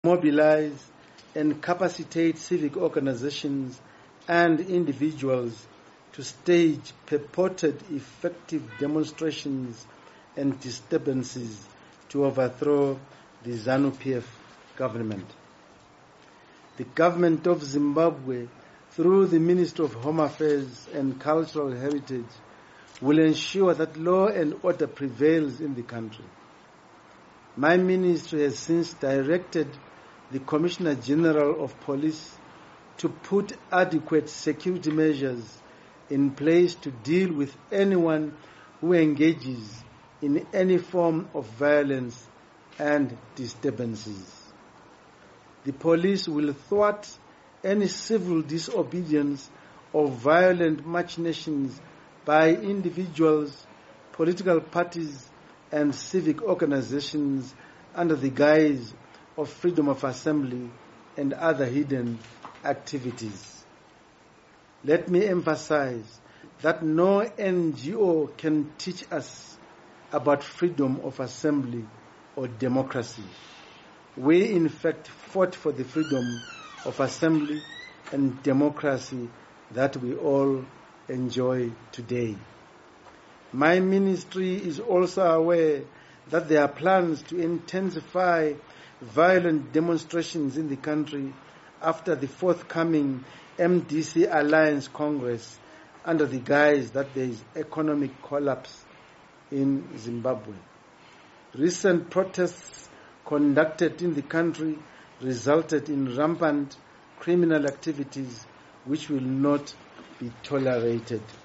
mobilize and capacitate civic organizations and individuals to stage purported effective demonstrations and disturbances to overthrow the ZANU-PF government. The government of Zimbabwe, through the Ministry of Home Affairs and Cultural Heritage, will ensure that law and order prevails in the country. My ministry has since directed the Commissioner General of Police to put adequate security measures in place to deal with anyone who engages in any form of violence and disturbances. The police will thwart any civil disobedience or violent machinations by individuals, political parties, and civic organizations under the guise of freedom of assembly and other hidden activities. Let me emphasize that no NGO can teach us about freedom of assembly or democracy. We, in fact, fought for the freedom of assembly and democracy that we all enjoy today. My ministry is also aware that there are plans to intensify violent demonstrations in the country after the forthcoming MDC Alliance Congress under the guise that there is economic collapse in Zimbabwe. Recent protests conducted in the country resulted in rampant criminal activities which will not be tolerated.